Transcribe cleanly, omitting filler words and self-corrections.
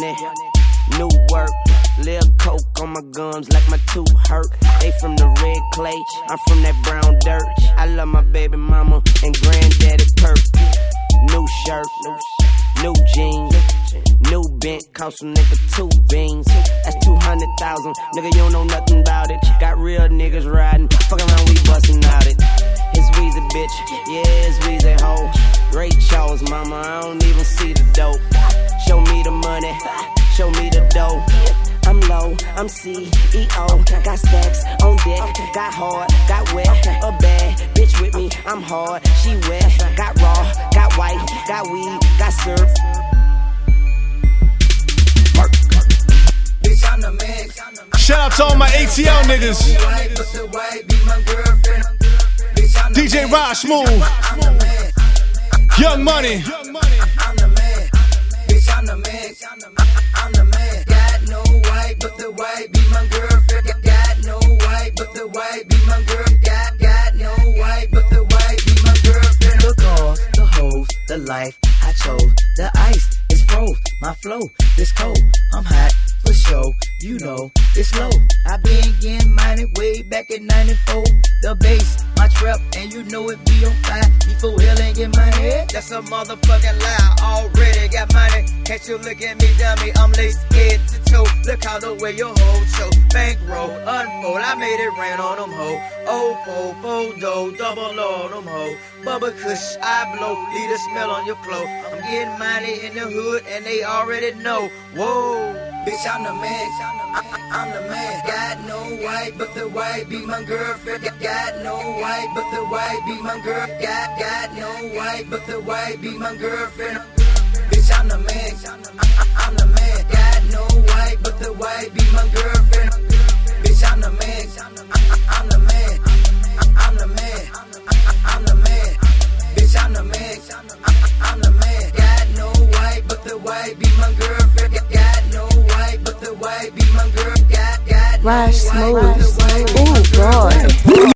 money, new work. Lil' coke on my gums like my tooth hurt. They from the red clay, I'm from that brown dirt. I love my baby mama and granddaddy perk. New shirt, new jeans, new bent, cost a nigga 2 beans. That's 200,000, nigga, you don't know nothing about it. Got real niggas riding, fuck around, we bustin' out it. It's Weezy, bitch, yeah, it's Weezy, ho. Ray Charles, mama, I don't even see the dope. Show me the money, show me the dough. I'm low, I'm CEO, got stacks on deck, got hard, got wet, a bad bitch with me, I'm hard, she wet, got raw, got white, got weed, got syrup. Shout out to all my ATL niggas. DJ Rod Smooth, Young Money. I'm the man, bitch, I'm the man, I'm the man. Got no white, but the white be my girlfriend. Got no white, but the white be my girl. Got no white, but the white be my girlfriend. The cars, the hoes, the life I chose. The ice is froze, my flow is cold. I'm hot for show, you know it's low. I been getting money way back in 94. The bass, my trap, and you know it be on fire. Before hell ain't get money, that's a motherfucking lie. Already got money, can't you look at me, dummy? I'm laced head to toe. Look how the way your whole show. Bankroll, unfold, I made it rain on them ho. Oh, fold, double on them ho. Bubba Kush, I blow, leave the smell on your clothes. I'm getting money in the hood, and they already know. Whoa. Bitch, I'm the man, I'm the man. Got no white, but the white be my girlfriend. Got no white, but the white be my girl. Got no white, but the white be my girlfriend. Bitch, I'm the man, I'm the man. Got no white, but the white be my girlfriend. Bitch, I'm the man, I'm the man, I'm the man, I'm the man. Bitch, I'm the man, I'm the man. Got no white, but the white be my girlfriend. Got no white, but the white be my girl. Got Rod Smooth. Ooh, boy.